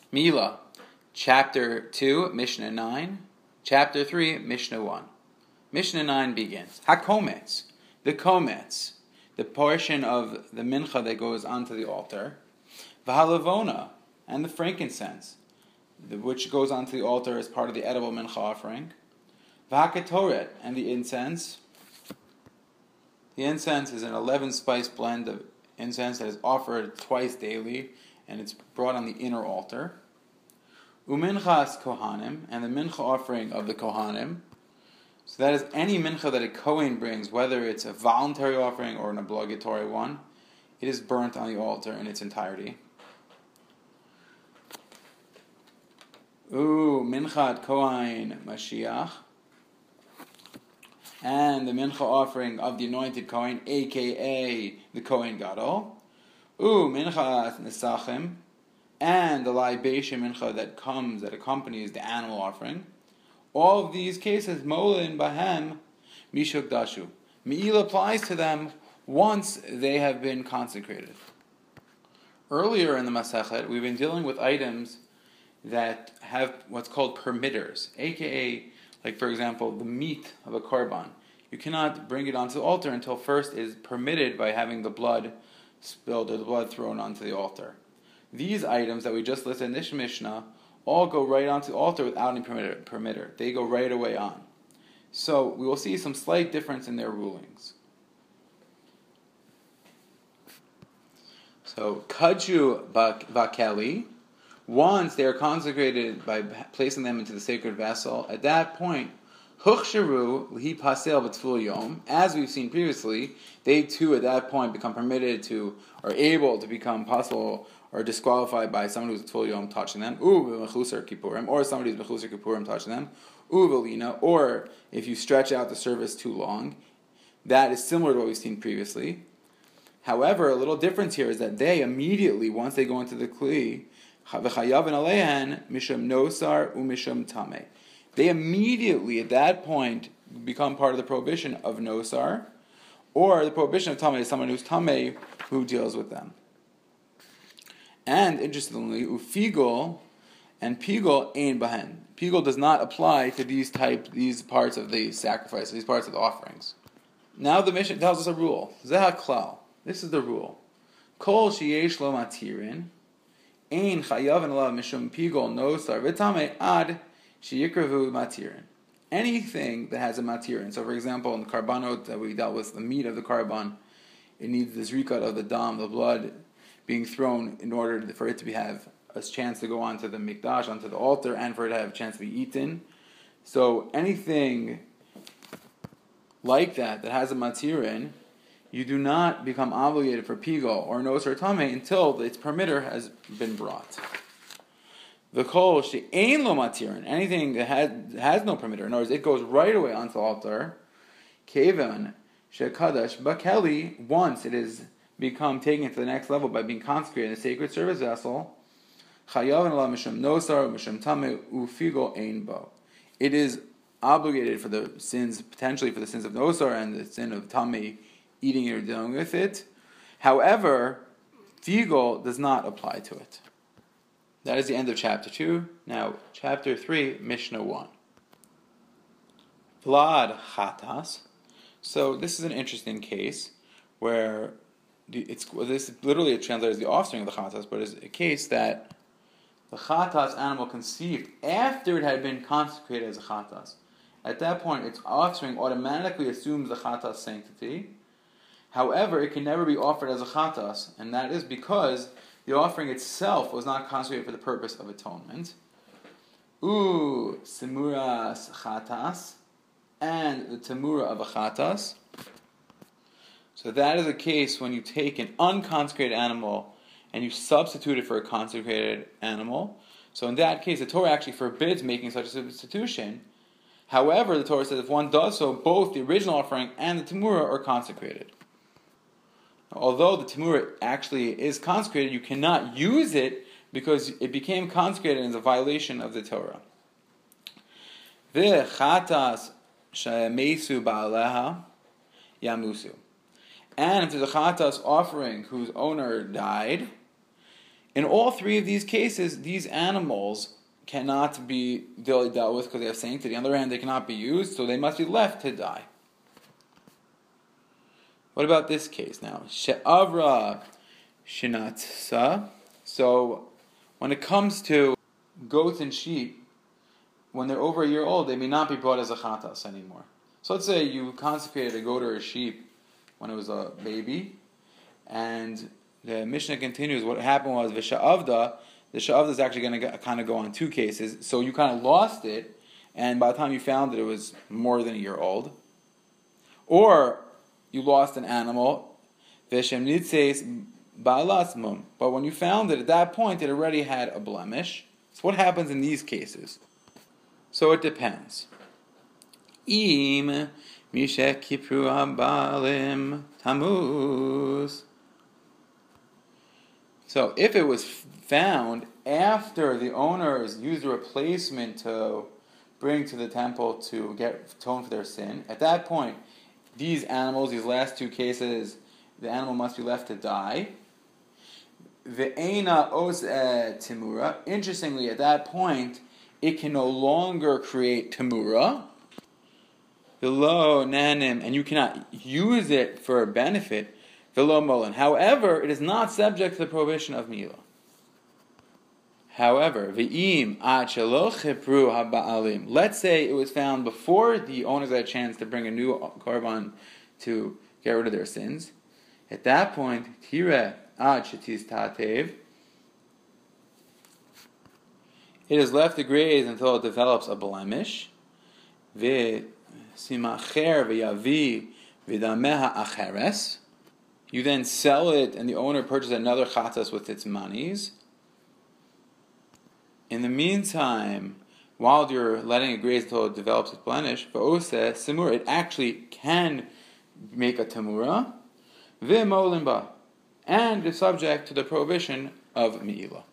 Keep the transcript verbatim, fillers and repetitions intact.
Mila, chapter two, Mishnah nine, chapter three, Mishnah one. Mishnah nine begins. HaKometz, the Kometz, the portion of the mincha that goes onto the altar. V'halavona, and the frankincense, which goes onto the altar as part of the edible mincha offering. V'haketoret, and the incense. The incense is an eleven spice blend of incense that is offered twice daily, and it's brought on the inner altar. Uminchas kohanim, and the mincha offering of the kohanim. So that is any mincha that a kohen brings, whether it's a voluntary offering or an obligatory one. It is burnt on the altar in its entirety. Ooh, minchat kohen Mashiach, and the mincha offering of the anointed kohen, aka the kohen gadol. Ooh, minchat nesachim, and the libation mincha that comes, that accompanies the animal offering. All of these cases, molin bahem mishuk dashu. Me'il applies to them once they have been consecrated. Earlier in the Masechet, we've been dealing with items that have what's called permitters, aka, like for example, the meat of a korban. You cannot bring it onto the altar until first it is permitted by having the blood spilled or the blood thrown onto the altar. These items that we just listed in this Mishnah all go right onto the altar without any permitter. permitter. They go right away on. So we will see some slight difference in their rulings. So Kaju Vakeli, once they are consecrated by placing them into the sacred vessel, at that point, Huchsharu Lihi Pasel B'Tful Yom, as we've seen previously, they too at that point become permitted to, or able to become possible or disqualified by someone who's Tful Yom touching them, Mechusar Kippurim, or somebody who's Mechusar Kippurim touching them, Uvelina, or if you stretch out the service too long. That is similar to what we've seen previously. However, a little difference here is that they immediately, once they go into the Kli, V'chayavin Alehen Misham Nosar Umisham Tameh. They immediately, at that point, become part of the prohibition of Nosar, or the prohibition of Tameh is someone who's Tameh who deals with them. And interestingly, ufigol and pigol ein bahen. Pigol does not apply to these type, these parts of the sacrifice, these parts of the offerings. Now the Mishnah tells us a rule. Zeh klal. This is the rule. Kol sheyesh lo matirin, ein chayav alav mishum pigol nosar v'tamei ad sheyikravu matirin. Anything that has a matirin. So, for example, in the karbanot that we dealt with, the meat of the karban, it needs the zrikat of the dam, the blood, being thrown in order for it to be, have a chance to go onto the mikdash, onto the altar, and for it to have a chance to be eaten. So anything like that that has a matirin, you do not become obligated for pigo or nosar tameh until its permitter has been brought. The kol she'ein lo matirin, anything that has, has no permitter, in other words, it goes right away onto the altar. Kevan she'kadash bakeli, once it is become taken to the next level by being consecrated in a sacred service vessel, it is obligated for the sins, potentially for the sins of nosar and the sin of tameh, eating it or dealing with it. However, figol does not apply to it. That is the end of chapter two. Now, chapter three, Mishnah one. Vlad chatas. So this is an interesting case where It's this literally it translates as the offspring of the chatas, but it's a case that the chatas animal conceived after it had been consecrated as a chatas. At that point, its offspring automatically assumes the chatas sanctity. However, it can never be offered as a chatas, and that is because the offering itself was not consecrated for the purpose of atonement. Ooh, simuras chatas, and the tamura of a chatas. So that is a case when you take an unconsecrated animal and you substitute it for a consecrated animal. So in that case, the Torah actually forbids making such a substitution. However, the Torah says if one does so, both the original offering and the tamura are consecrated. Although the tamura actually is consecrated, you cannot use it because it became consecrated as a violation of the Torah. V'chatas she'mesu ba'aleha yamusu. And if there's a chatas offering whose owner died, In all three of these cases, these animals cannot be dealt with because they have sanctity. On the other hand, they cannot be used, so they must be left to die. What about this case now? She'avra shinatsa. So, when it comes to goats and sheep, when they're over a year old, they may not be brought as a chatas anymore. So let's say you consecrated a goat or a sheep when it was a baby, and the Mishnah continues, what happened was, v'sha'avda, the sha'avda is actually going to kind of go on two cases. So you kind of lost it, and by the time you found it, it was more than a year old. Or you lost an animal, v'shem nitzeis ba'alasmum, but when you found it, at that point, it already had a blemish. So what happens in these cases? So it depends. Im mishek kipru habalim tamuz. So if it was found after the owners used a replacement to bring to the temple to get atoned for their sin, at that point, these animals, these last two cases, the animal must be left to die. Ve'ena os timura. Interestingly, at that point, it can no longer create timura. Velo nanim, and you cannot use it for a benefit. Velo molen. However, it is not subject to the prohibition of milah. However, ve'im ad shelo chipru haba'alim. Let's say it was found before the owners had a chance to bring a new korban to get rid of their sins. At that point, tire ad shetis tatev. It is left to graze until it develops a blemish. Ve simacher ve'yavi v'dameha acheres. You then sell it, and the owner purchases another chatas with its monies. In the meantime, while you're letting it graze until it develops its blemish, v'oseh simur, it actually can make a tamura, v'molimba, and is subject to the prohibition of mi'ilah.